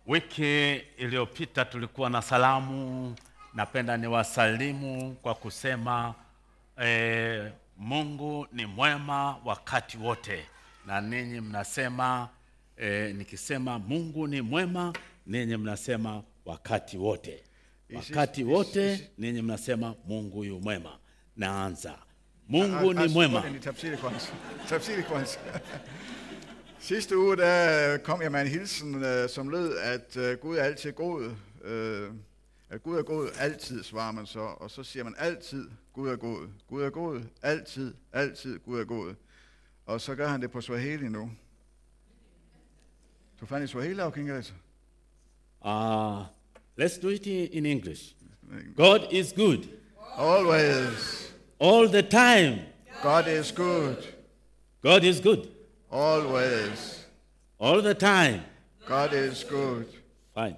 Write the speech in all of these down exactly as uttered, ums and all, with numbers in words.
Wiki iliyopita tulikuwa na salamu. Napenda niwasalimu kwa kusema eh, Mungu ni mwema wakati wote. Na ninyi mnasema eh, nikisema Mungu ni mwema, ninyi mnasema wakati wote. Wakati wote ninyi mnasema Mungu yu mwema. Naanza. Mungu ni mwema. Tafsir kwanza. Sidste uge der kom jeg med en hilsen, øh, som lød, at øh, Gud er altid god. Øh, at Gud er god altid, svarer man så. Og så siger man altid, Gud er god. Gud er god altid, altid Gud er god. Og så gør han det på Swahili nu. Du fandt i Swahili, og Kingerese? Uh, let's do it in English. God is good. Always. All the time. God is good. God is good. Always. All the time. God is good. Fine.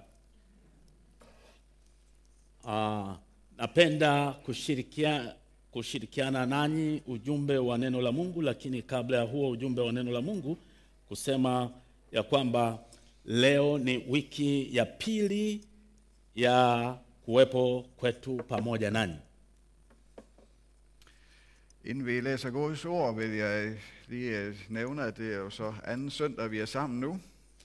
Uh, napenda kushirikia, kushirikiana nanyi ujumbe wa neno la Mungu, lakini kabla ya huo ujumbe wa neno la Mungu kusema ya kwamba leo ni wiki ya pili ya kuwepo kwetu pamoja nanyi. Inden vi læser Guds ord, vil jeg lige nævne, at det er jo så anden søndag, vi er sammen nu.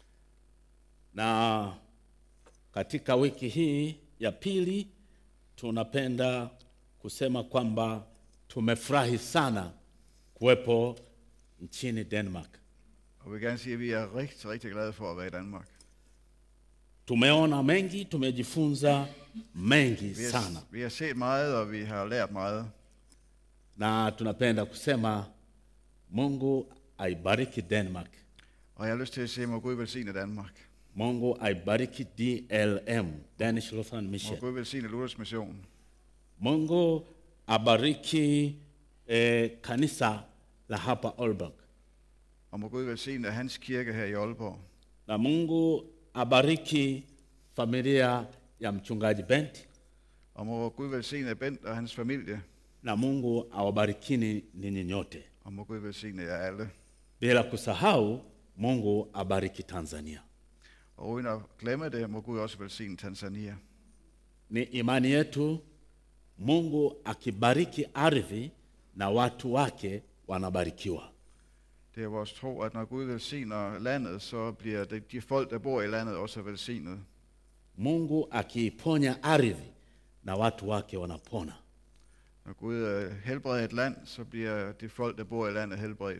Na katika wiki hii ya pili tunapenda kusema kwamba tumefurahi sana kuwepo nchini Denmark. Og vi vil gerne sige, at vi er rigtig, rigtig glade for at være i Danmark. Tumeona mengi, tumejifunza mengi Vi har, sana. vi har set meget, og vi har lært meget. Na tunapenda kusema Mungu aibariki Denmark. Og jeg har lyst til at sige, må Gud velsigne Danmark. Mungu aibariki D L M, Danish Lutheran Må Mission. Gud velsigne Luthers Mission. Mungu abariki eh, kanisa la hapa Aalborg. Og må Gud velsigne hans kirke her i Aalborg. Na Mungu abariki familia ya mchungaji Bent. Og må Gud velsigne Bent og hans familie. Na Mungu awabarikini ninyi nyote. Og må Gud velsigne jer alle. Bila kusahau, Mungu abariki Tanzania. Og uden at glemme det, må Gud også velsigne Tanzania. Ni imani yetu, Mungu akibariki ardhi na watu wake wanabarikiwa. Det er vores tro, at når Gud velsigner landet, så bliver det, de folk, der bor i landet, også velsignet. Mungu akiiponya ardhi na watu wake wanapona. Når Gud helbreder et land, så bliver de folk, der bor i landet, helbredt.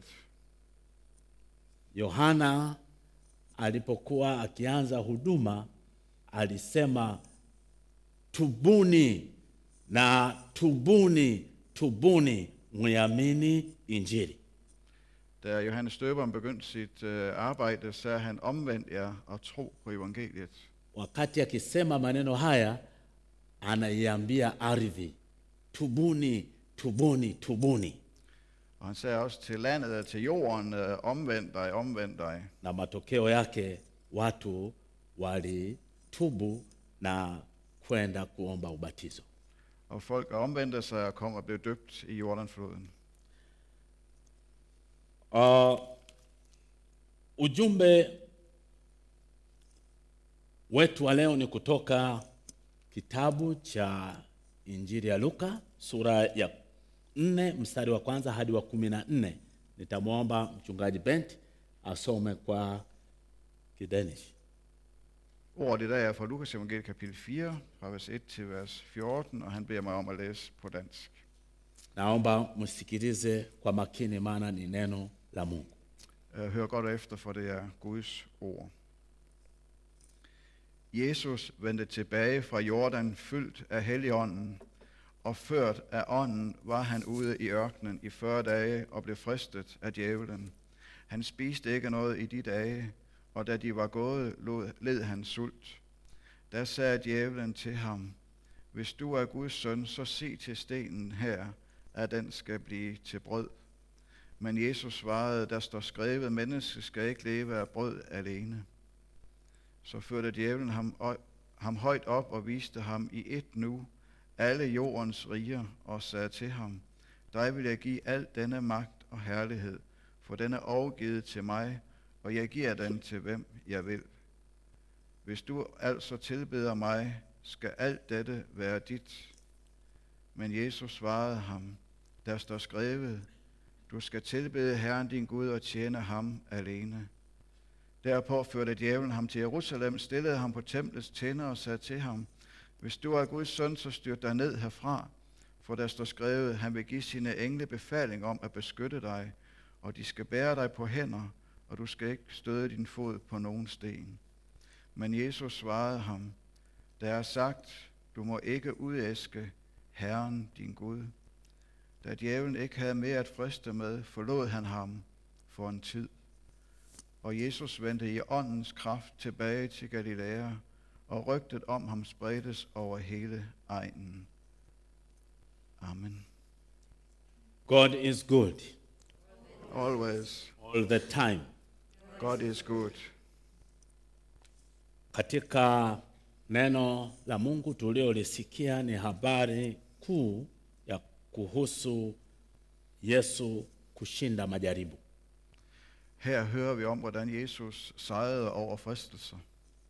Yohana alipokuwa akianza huduma alisema tubuni na tubuni tubuni mwiamini injili. Da Johannes Døberen begyndte sit uh, arbejde, sagde han omvendt jer og tro på evangeliet. Wakati akisema maneno haya anaiambia ardhi tubuni tubuni tubuni. Og han sagde også til landet og til jorden, uh, omvend dig, omvend dig. Na matokeo yake watu walitubu na kwenda kuomba ubatizo. Og folk omvendte sig og kom og blev døbt i Jordanfloden. Uh, ujumbe wetu wa leo ni kutoka kitabu cha Injili ya Luka sura ya nne mstari wa kwanza hadi wa kumi na nne. Nitamwomba mchungaji Bent asome kwa Kidanish. Ordet i dag er fra Lukas evangeliet kapitel fire, fra vers et til vers fjorten, og han beder mig om at læse på dansk. Naomba msikilize kwa makini, maana ni neno la Mungu. Hør godt efter, for det er Guds ord. Jesus vendte tilbage fra Jordan fyldt af Helligånden, og ført af ånden var han ude i ørkenen i fyrre dage og blev fristet af djævelen. Han spiste ikke noget i de dage, og da de var gået, led han sult. Da sagde djævelen til ham, hvis du er Guds søn, så sig til stenen her, at den skal blive til brød. Men Jesus svarede, der står skrevet, mennesket skal ikke leve af brød alene. Så førte djævelen ham, ham højt op og viste ham i et nu alle jordens riger og sagde til ham, dig vil jeg give al denne magt og herlighed, for den er overgivet til mig, og jeg giver den til hvem jeg vil. hvis du altså tilbeder mig, skal alt dette være dit. Men Jesus svarede ham, der står skrevet, du skal tilbede Herren din Gud og tjene ham alene. Derpå førte djævlen ham til Jerusalem, stillede ham på templets tinder og sagde til ham, hvis du er Guds søn, så styrt dig ned herfra, for der står skrevet, han vil give sine engle befaling om at beskytte dig, og de skal bære dig på hænder, og du skal ikke støde din fod på nogen sten. Men Jesus svarede ham, der er sagt, du må ikke udæske Herren din Gud. Da djævlen ikke havde mere at friste med, forlod han ham for en tid. Og Jesus vendte i åndens kraft tilbage til Galilea, og rygtet om ham spredtes over hele egnen. Amen. God is good Always. all the time. God is good. Katika neno la Mungu tuliolisikia ni habari kuu ya kuhusu Yesu kushinda majaribu. Her hører vi om, hvordan Jesus sejrede over fristelser.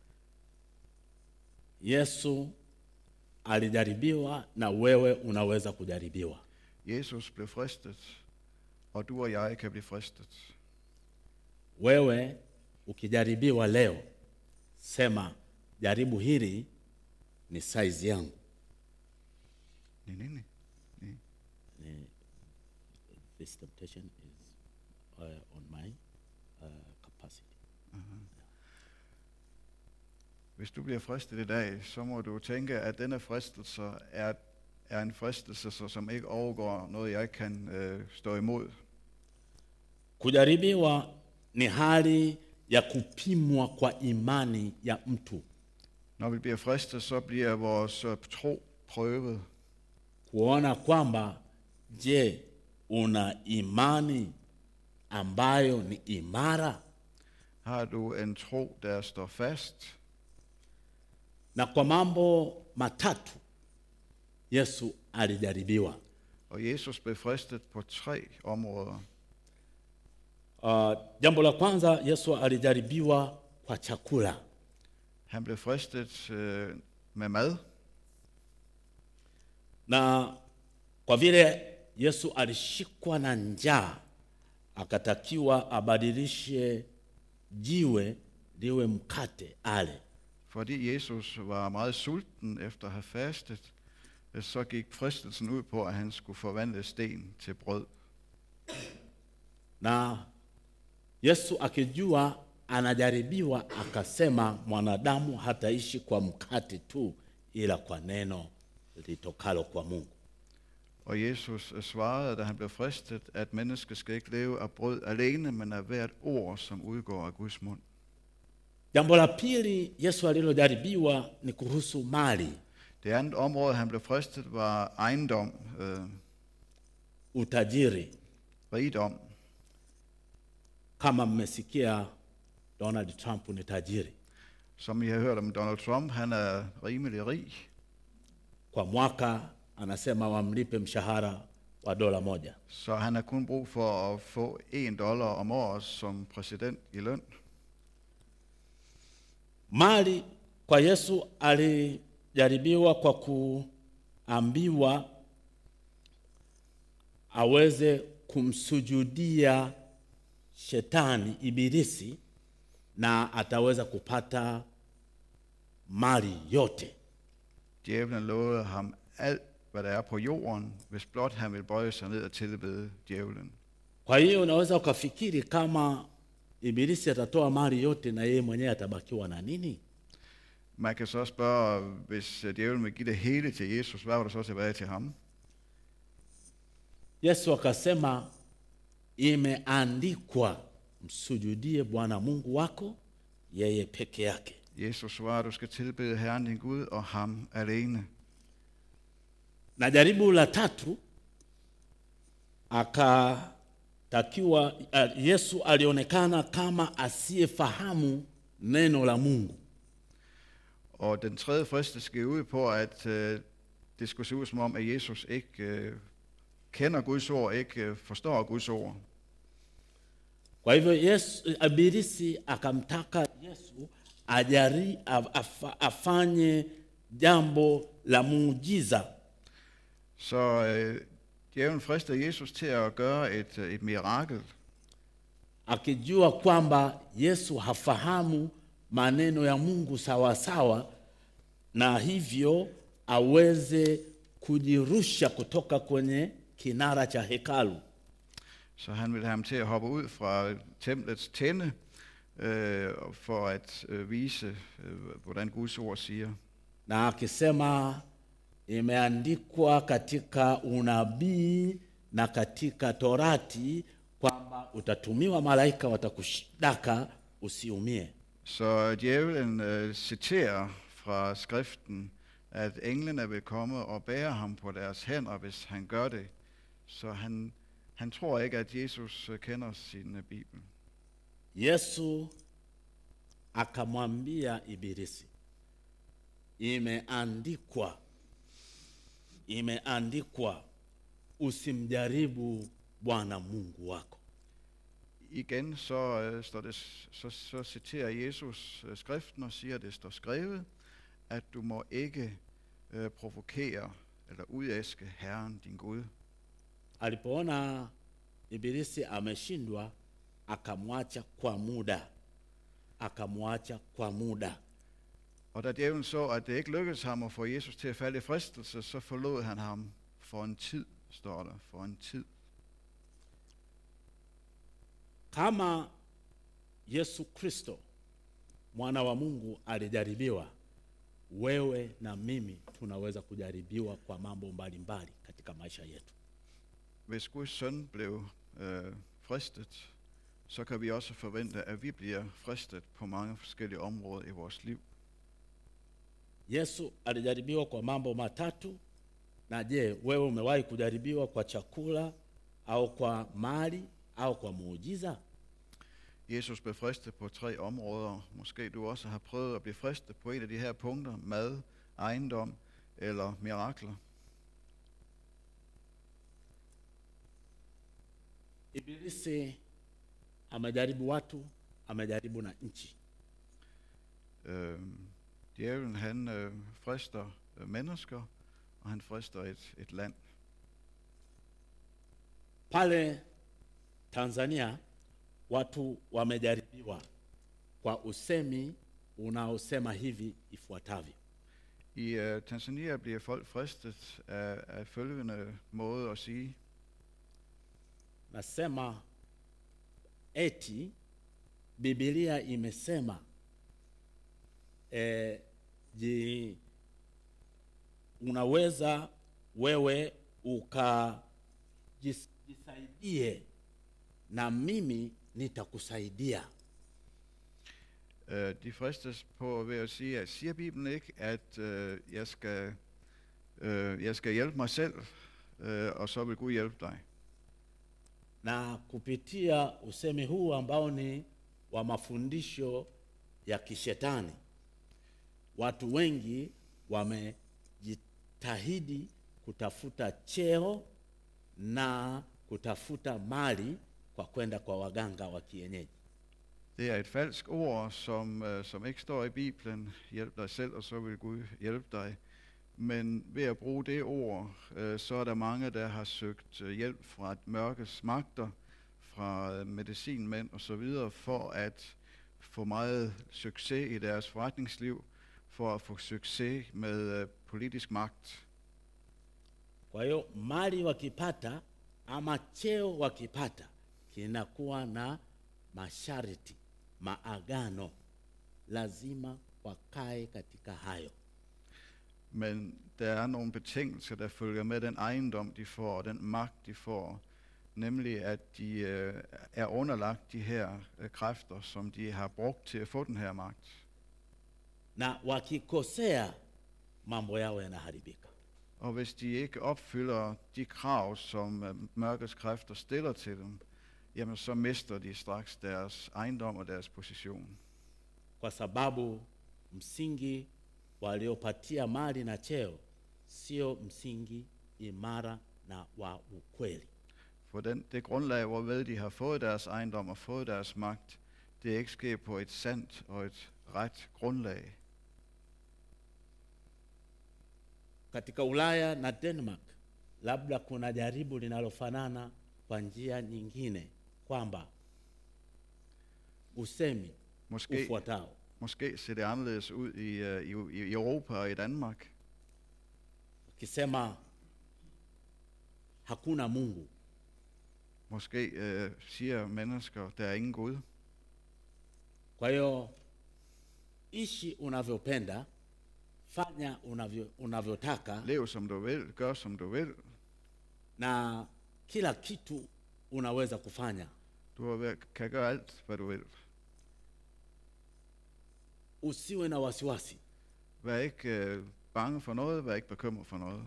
Yesu alijaribiwa na wewe unaweza kujaribiwa. Jesus blev fristet, og du og jeg kan blive fristet. Wewe ukijaribiwa leo, sema jaribu hili ni size yangu. Ni nini? Ni. This temptation is uh, on my uh, capacity. Hvis du bliver fristet i dag, så må du tænke, at denne fristelse er, er en fristelse, som ikke overgår noget, jeg kan øh, stå imod. Kujaribiwa ni hali ya kupimwa kwa imani ya mtu. Når vi bliver fristet, så bliver vores øh, tro prøvet. Kuona kwamba je, una imani ambayo ni imara? Har du en tro, der står fast? Na kwa mambo matatu Yesu alijaribiwa. Og Jesus blev fristet på tre områder. Uh, jambo la kwanza, Yesu alijaribiwa kwa chakula. Han blev fristet øh, med mad. Na kwa vile Yesu alishikwa na njaa, akatakiwa abadilishe jiwe liwe mkate ale. Fordi Jesus var meget sulten efter at have fastet, så gik fristelsen ud på, at han skulle forvandle sten til brød. Na Yesu akijua anajaribiwa, akasema mwanadamu hataishi kwa mkate tu, ila kwa neno litokalo kwa Mungu. Og Jesus svarede, da han blev fristet, at mennesket skal ikke leve af brød alene, men af hvert ord, som udgår af Guds mund. Jambo la pili Yesu alilojaribiwa ni kuhusu mali. Det andet område, han blev fristet, var ejendom, øh, utajiri. rigdom. Kama mmesikia Donald Trump ni tajiri. Som I har hørt om Donald Trump, han er rimelig rig. Kwa mwaka anasema wamlipe mshahara wa dola moja. Så han har kun brug for at få en dollar om året som præsident i løn. Mali kwa Yesu alijaribiwa kwa kuambiwa aweze kumsujudia shetani ibilisi na ataweza kupata mali yote. Djævlen lovede ham alt, hvad der er på jorden, hvis blot han vil bøje sig ned og tilbede djævlen. Kwa hiyo unaweza ukafikiri kama ibilisi atatoa mali yote na yeye mwenyewe atabakiwa na nini? Man kan så spørge, hvis djævlen vil give det hele til Jesus, hvad var der så tilbage til ham? Yesu akasema imeandikwa, msujudie Bwana Mungu wako yeye peke yake. Jesus svarer, du skal tilbede Herren din Gud og ham alene. Na jaribu la tatu, akatakiwa Yesu alionekana kama asiyefahamu neno la Mungu. Og den tredje fristelse skal ud på, at øh, det skulle se ud som om, at Jesus ikke øh, kender Guds ord, ikke øh, forstår Guds ord. Kwa hivyo Yesu, ibilisi akamtaka Yesu ajari, af, af, afanye jambo la muujiza. Så øh, djævlen frister Jesus til at gøre et, øh, et mirakel, Akijua kwamba Yesu hafahamu maneno ya Mungu sawa sawa, na hivyo aweze kujirusha kutoka kwenye kinara cha hekalu. så han vil have ham til at hoppe ud fra templets tinde, øh, for at øh, vise, øh, hvordan Guds ord siger. Na akisema imeandikwa katika unabii na katika Torati kwamba utatumiwa malaika watakushtaka usiumie. Så djævlen øh, citerer fra skriften, at englene vil komme og bære ham på deres hænder, hvis han gør det. Så han, han tror ikke, at Jesus øh, kender sin øh, Bibel. Yesu akamwambia Ibilisi, imeandikwa, imeandikwa, usimjaribu Bwana Mungu wako. Igen så, øh, står det, så, så citerer Jesus øh, skriften og siger, at det står skrevet, at du må ikke øh, provokere eller udæske Herren din Gud. Alipoona Ibilisi ameshindwa, akamwacha kwa muda, akamwacha kwa muda. Og da djævlen så, at det ikke lykkedes ham at få Jesus til at falde i fristelse, så forlod han ham for en tid, står der, for en tid. Kama Yesu Kristo mwana wa Mungu alijaribiwa, wewe na mimi tunaweza kujaribiwa kwa mambo mbalimbali katika maisha yetu. Hvis Guds søn blev øh, fristet, så kan vi også forvente, at vi bliver fristet på mange forskellige områder i vores liv. Yesu alijaribiwa kwa mambo matatu. Na je, wewe umewahi kujaribiwa kwa chakula au kwa mali au kwa muujiza? Jesus blev fristet på tre områder. Måske du også har prøvet at blive fristet på et af de her punkter: mad, ejendom eller mirakler. Ibilisi amejaribu watu, amejaribu na nchi. Øh, djævlen han øh, frister øh, mennesker, og han frister et, et land. Pale Tanzania watu wamejaribiwa kwa usemi unaosema hivi ifuatavyo. I uh, Tanzania bliver folk fristet af, af følgende måde at sige. Nasema eti Biblia imesema eh, ji, unaweza wewe ukajisaidie na mimi nitakusaidia. Uh, de fristes på ved at sige, at siger Bibelen ikke, at uh, jeg, skal, uh, jeg skal hjælpe mig selv, uh, og så vil Gud hjælpe dig. Na kupitia usemi huu ambao ni wa mafundisho ya kishetani, watu wengi wamejitahidi kutafuta cheo na kutafuta mali kwa kwenda kwa waganga wa kienyeji. Det er et falsk ord, som, uh, som ikke står i Bibelen. Hjælp dig selv, og så vil Gud hjælpe dig. Men ved at bruge det ord, uh, så er der mange, der har søgt uh, hjælp fra mørkets magter, fra uh, medicinmænd og så videre, for at få meget succes i deres forretningsliv, for at få succes med uh, politisk magt. Kwa hiyo mali wakipata ama cheo wakipata, kinakuwa na masharti, maagano, lazima wakae katika hayo. Men der er nogle betingelser, der følger med den ejendom, de får, og den magt, de får. Nemlig at de øh, er underlagt de her øh, kræfter, som de har brugt til at få den her magt. Na wakikosea, mambo yao yanaharibika. Og hvis de ikke opfylder de krav, som øh, mørkets kræfter stiller til dem, jamen så mister de straks deres ejendom og deres position. Kwa sababu msingi waliopatia mali na cheo sio msingi imara na wa ukweli. For den, det grundlag, hvorved de har fået deres ejendom og fået deres magt, det ikke sker på et sandt og et ret grundlag. Katika Ulaya na Denmark labda kuna jaribu linalofanana kwa njia nyingine, kwamba usemi Måske, ufuatao: måske ser det anderledes ud i, uh, i, i Europa og i Danmark. Ukisema hakuna Mungu, Måske uh, siger mennesker, der er ingen Gud. kwa hiyo ishi unavyopenda, fanya unavyo unavyotaka, Lev som du vil, gør som du vil. na kila kitu unaweza kufanya. Du er- kan gøre alt, hvad du vil. Usiwe na wasiwasi. Vær ikke uh, bange for noget, vær ikke bekymret for noget.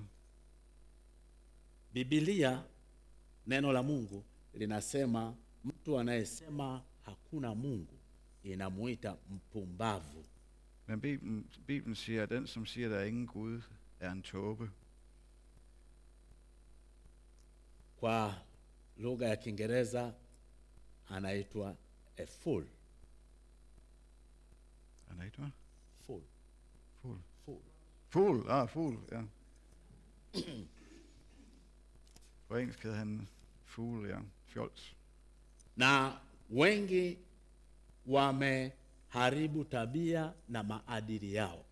Biblia, neno la Mungu, linasema mtu anayesema hakuna Mungu inamuita mpumbavu. Men Bibelen, Bibelen siger, at den, som siger, at der er ingen Gud, er en tåbe. Kwa lugha ya Kiingereza anaitwa a fool. Er det ikke, Fool. Fugl. Fool. Fugl, ah, fugl, ja. På engelsk hedder han fugl, ja. Fjols. Na wengi wameharibu tabia na maadili yao.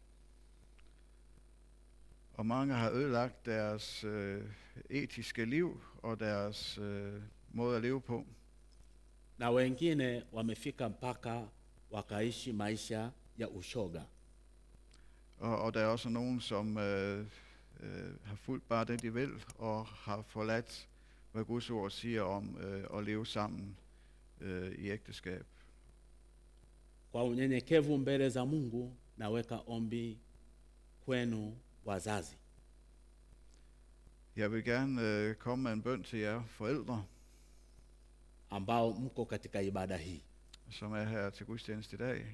Og mange har ødelagt deres øh, etiske liv og deres øh, måde at leve på. Na wengine wamefika mpaka wakaishi maisha ya ushoga. Og, og der er også nogen, som øh, øh, har fulgt bare det, de vil, og har forladt, hvad Guds ord siger om øh, at leve sammen øh, i ægteskab. Kwa unyenyekevu mbele za Mungu naweka ombi kwenu wazazi. Jeg vil gerne øh, komme med en bøn til jer forældre, ambao mko katika ibada hii. som er her til gudstjeneste i dag.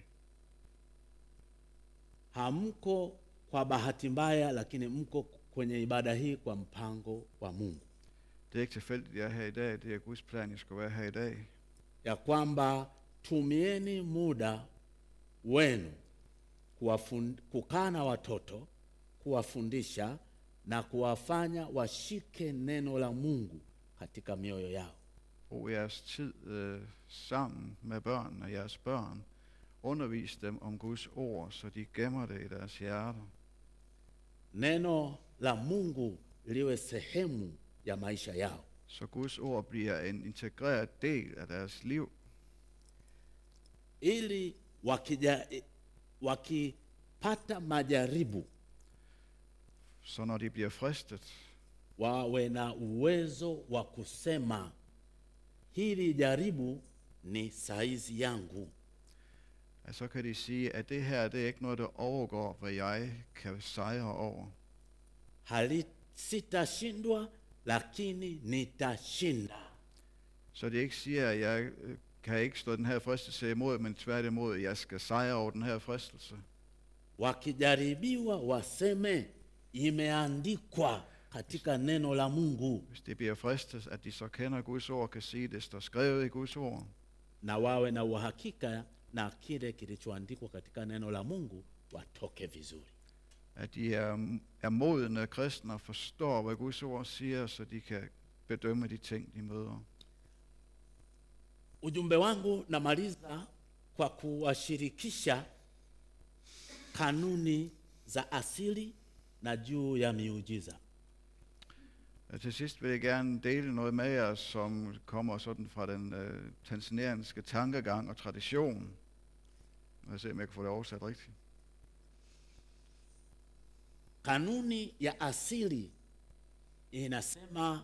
Hamko kwa bahati mbaya, lakini mko kwenye ibada hii kwa mpango wa Mungu. Det er ikke tilfældigt, at jeg er her i dag. Det er Guds plan, jeg skal være her i dag. Ya kwamba tumieni muda wenu kuwafund, kukaa na watoto, kuwafundisha na kuwafanya washike neno la Mungu katika mioyo yao. Brug jeres tid øh, sammen med børn og jeres børn. Undervis dem om Guds ord, så de gemmer det i deres hjerter. Neno la Mungu liwe sehemu ya maisha yao. Så Guds ord bliver en integreret del af deres liv. Ili wakija, wakipata majaribu, Så når de bliver fristet, wawe na uwezo wa kusema hili jaribu ni saizi yangu. så kan de sige, at det her, det er ikke noget, der overgår, hvad jeg kan sejre over. Hali sitashindwa, lakini nitashinda. Så de ikke siger, at jeg øh, kan ikke stå den her fristelse imod, men tværtimod, jeg skal sejre over den her fristelse. Wakijaribiwa waseme imeandikwa katika neno la Mungu. Hvis de bliver fristet, at de så kender Guds ord, kan sige, at det står skrevet i Guds ord. Na wawe na uhakika na kile kilichoandikwa katika neno la Mungu, watoke vizuri. At de er, er modne kristne og forstår, hvad Guds ord siger, så de kan bedømme de ting, de møder. Ujumbe wangu namaliza kwa kuwashirikisha kanuni za asili na juu ya miujiza. Til sidst vil jeg gerne dele noget med jer, som kommer sådan fra den øh, tanzanianske tankegang og tradition. Jeg vil se, om jeg kan få det oversat rigtigt. Kanuni ya asili inasema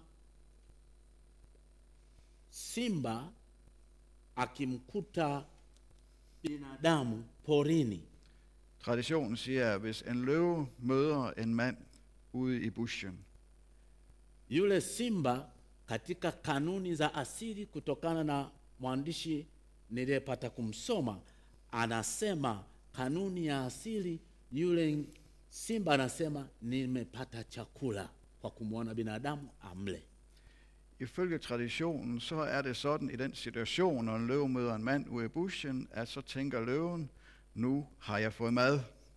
simba akimkuta binadamu porini, Traditionen siger, at hvis en løve møder en mand ude i bushen, yule simba katika kanuni za asili, kutokana na mwandishi niliyepata kumsoma, anasema kanuni ya asili, yule simba anasema nimepata chakula kwa kumwona binadamu amle. ifølge traditionen, så er det sådan i den situation, når en løve møder en mand ude i bushen, at så tænker løven, nu har jeg fået mad.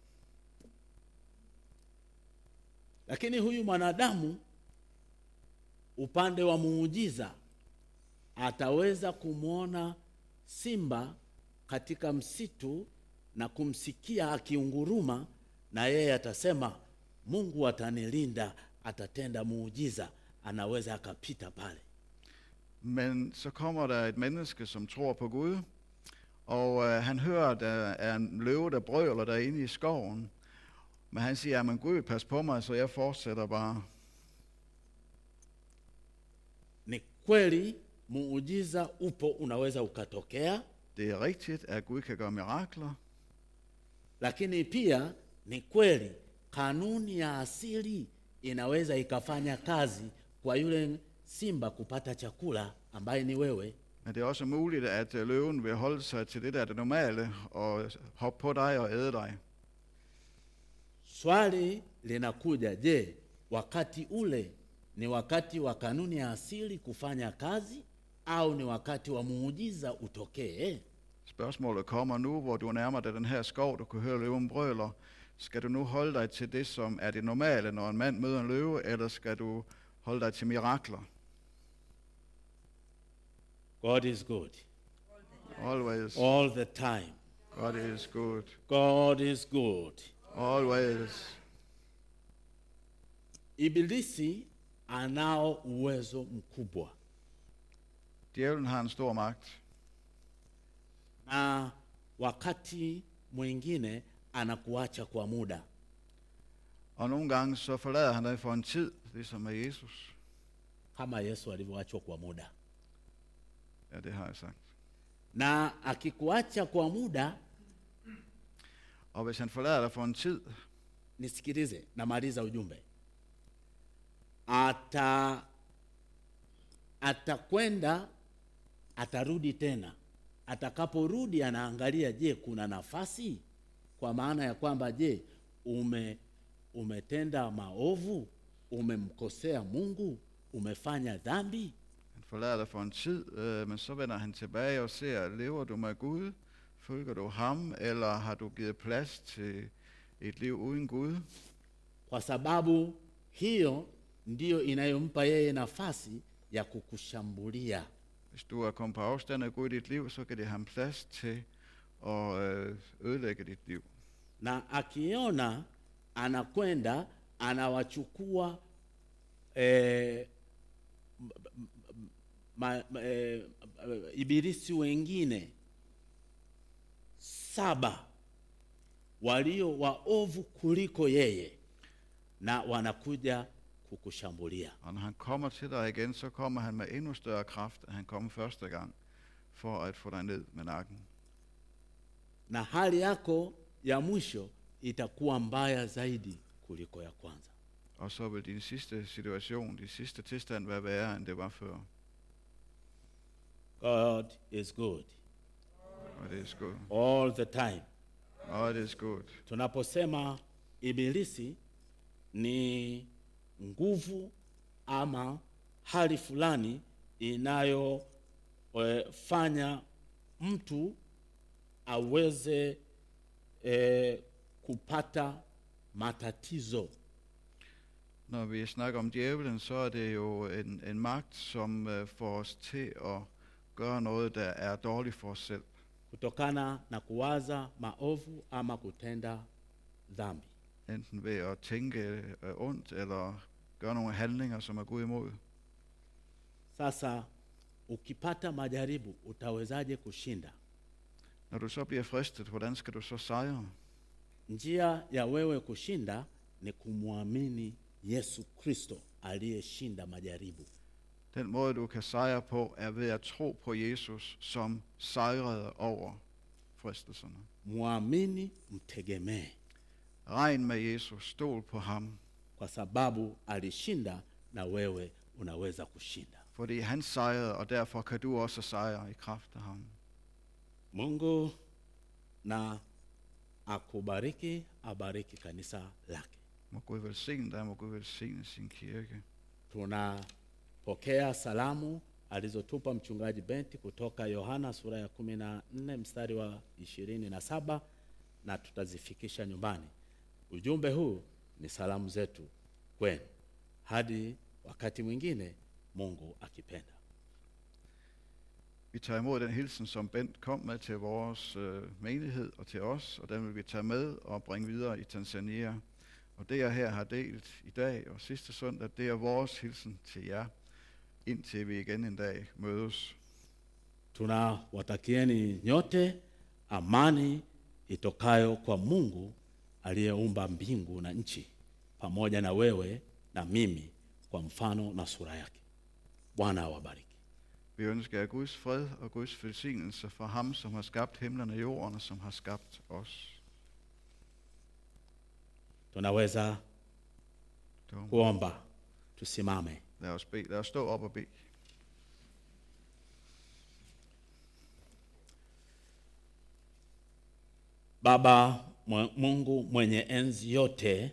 Lakini huyu mwanadamu upande wa muujiza ataweza kumwona simba katika msitu na kumsikia akiunguruma, na yeye atasema Mungu atanilinda, atatenda muujiza, anaweza akapita pale. Men så kommer der et menneske, som tror på Gud, og øh, han hører, at der er en løve, der brøler derinde i skoven. Men han siger, at Gud, pas på mig, så jeg fortsætter bare. Ni kweli muujiza upo, unaweza ukatokea. Det er rigtigt, at Gud kan gøre mirakler. Lakini pia ni kweli kanuni ya asili inaweza ikafanya kazi kwa yule simba kupata chakula ambaye ni wewe. Men det er også muligt, at løven vil holde sig til det, der er det normale, og hoppe på dig og æde dig. Swali linakuja, je, wakati ule ni wakati wa kanuni ya asili kufanya kazi au ni wakati wa muujiza utokee? Spørgsmålet kommer nu, hvor du nærmer dig den her skov, du kan høre løven brøler. Skal du nu holde dig til det, som er det normale, når en mand møder en løve, eller skal du holde dig til mirakler? God is good. Always. All the time. God is good. God is good. Always. Ibilisi anao uwezo mkubwa. Djævlen har en stor magt. Na wakati mwingine anakuacha kwa muda. Og nogle gange så forlader han dig for en tid, ligesom med Jesus. Kama Yesu alivyoachwa kwa muda. Ja, det har jeg sagt. Na akikuacha kwa muda, og hvis han forlader dig for en tid, nisikilize, namaliza ujumbe. Ata atakwenda, atarudi tena. Atakaporudi anaangalia, je, kuna nafasi? Kwa maana ya kwamba, je, ume umetenda maovu, umemkosea Mungu, umefanya dhambi? Han forlader dig for en tid, øh, men så vender han tilbage og ser, lever du med Gud? Følger du ham, eller har du givet plads til et liv uden Gud? Kwa sababu hiyo ndiyo inayompa yeye nafasi ya kukushambulia. Hvis du er kommet på afstand af Gud i dit liv, så kan det have plads til at øh, ødelægge dit liv. Na akiona anakwenda anawachukua eh, ma, ma, eh, ibilisi wengine saba walio waovu kuliko yeye, na wanakuja kukushambulia. Og når han kommer til dig igen, så kommer han med endnu større kraft, end han kom første gang, for at få dig ned med nakken. Na hali yako ya mwisho itakuwa mbaya zaidi kuliko ya kwanza. Og så vil din sidste situation, din sidste tilstand være værre, end det var før. God is good. Og det er good. All the time. Og det er good. Tunaposema ibilisi ni nguvu ama hali fulani inayofanya mtu aweze e, kupata matatizo. Når vi snakker om djævlen, så er det jo en, en magt, som uh, får os til at gøre noget, der er dårligt for os selv. Kutokana na kuwaza maovu ama kutenda dhambi. Enten ved at tænke uh, ondt, eller gøre nogle handlinger, som er Gud imod. Sasa, ukipata majaribu, utawezaje kushinda? Når du så bliver fristet, hvordan skal du så sejre? Njia ya wewe kushinda ni kumwamini Yesu Kristo aliyeshinda majaribu. Den måde du kan sejre på er ved at tro på Jesus, som sejrede over fristelserne. Muamini, mtegemee. Regn med Jesus, stol på ham. Kwa sababu alishinda, na wewe unaweza kushinda. Fordi han sejrede, og derfor kan du også sejre i kraft af ham. Mungu na akubariki, abariki kanisa lake. Må Gud velsigne dig, må Gud velsigne sin kirke. Tuna Pokea salamu alizotupa mchungaji Benti kutoka Yohana sura ya kumi na nne mstari wa ishirini na saba na tutazifikisha nyumbani. Ujumbe huu ni salamu zetu kwenu. Hadi wakati mwingine, Mungu akipenda. Vi tager imod den hilsen, som Bent kom med til vores øh, menighed og til os, og den vil vi tage med og bringe videre i Tanzania. Og det, jeg her har delt i dag og sidste søndag, det er vores hilsen til jer, indtil vi igen en dag mødes. Tunawatakieni nyote amani itokayo kwa Mungu aliyeumba mbingu na nchi, pamoja na wewe na mimi kwa mfano na sura yake. Bwana awabariki. Vi ønsker jer Guds fred og Guds velsignelse fra ham, som har skabt himlen og jorden, og som har skabt os. Tunaweza Dum. kuomba. Tusimame. Lad os bede. Lad os stå op og bede. Baba Mungu mwenye enzi yote,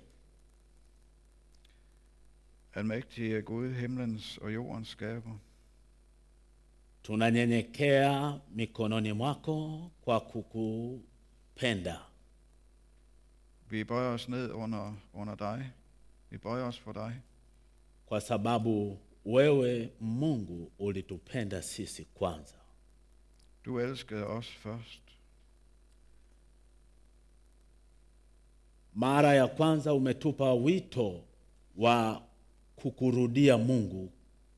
Almægtige Gud, himlens og jordens skaber, tunanyenyekea mikononi mwako kwa kukupenda. vi bøjer os ned under, under dig. Vi bøjer os for dig, Kwa sababu wewe Mungu ulitupenda sisi kwanza. du elskede os først. Mara ya kwanza umetupa wito wa kukurudia Mungu,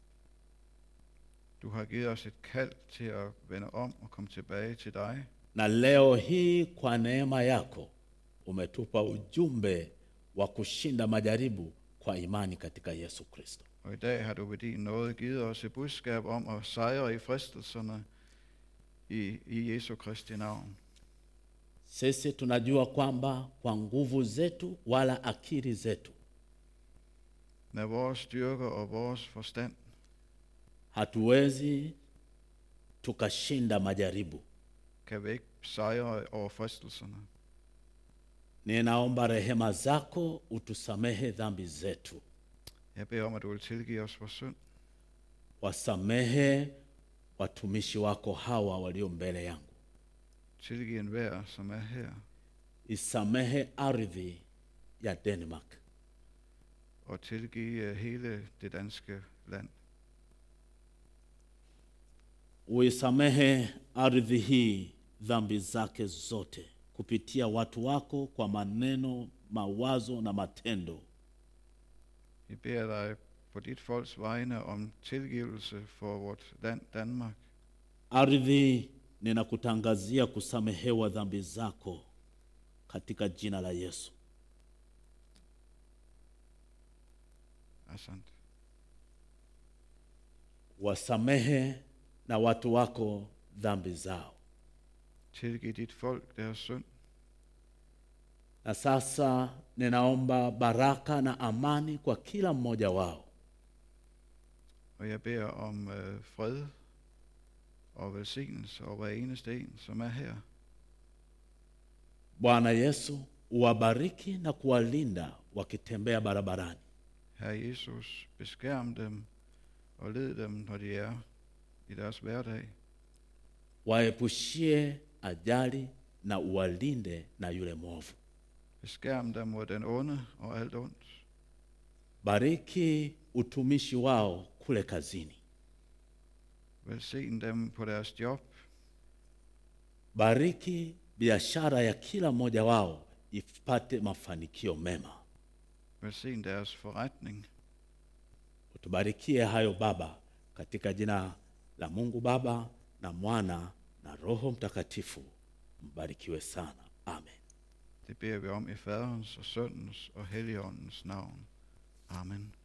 Du har givet os et kald til at vende om og komme tilbage til dig. na leo hii kwa neema yako umetupa ujumbe wa kushinda majaribu kwa imani katika Yesu Kristo. Og i dag har du ved din nåde givet os et budskab om at sejre i fristelserne i, i Jesu Kristi navn. Sisi tunajua kwamba kwa nguvu zetu wala akili zetu Med vores styrker og vores forstand hatuwezi tukashinda majaribu. kan vi ikke sejre over fristelserne. Ninaomba rehema zako utusamehe dhambi zetu. Jeg beder om, at du vil tilgive os vores synd. Wasamehe watumishi wako hawa walio mbele yangu. Tilgive enhver, som er her. Isamehe ardhi ya Denmark. Og tilgive hele det danske land. Uisamehe ardhi hii dhambi zake zote kupitia watu wako kwa maneno, mawazo na matendo. Vi beder dig på dit folks vegne om tilgivelse for vort land Danmark. Ardhi, ninakutangazia kusamehewa dhambi zako katika jina la Yesu. Asante. Wasamehe na watu wako dhambi zao. Tilgiv dit folk deres synd. Na sasa ninaomba baraka na amani kwa kila mmoja wao. Og jeg beder om øh, fred og velsignelse over hver eneste en, som er her. Bwana Yesu, uwabariki na kuwalinda wakitembea barabarani. Herre Jesus, beskærm dem og led dem, når de er i deres hverdag. Waepushie ajali na uwalinde na yule mwovu. Beskærm dem mod den onde og alt ondt. Bariki utumishi wao kule kazini. Velsign dem på deres job. Bariki biashara ya kila mmoja wao ipate mafanikio mema. Velsign deres forretning. Utubarikie hayo Baba, katika jina la Mungu Baba na Mwana na Roho Mtakatifu. Mbarikiwe sana. Amen. Det beder vi om i Faderens og Søndens og Helligåndens navn. Amen.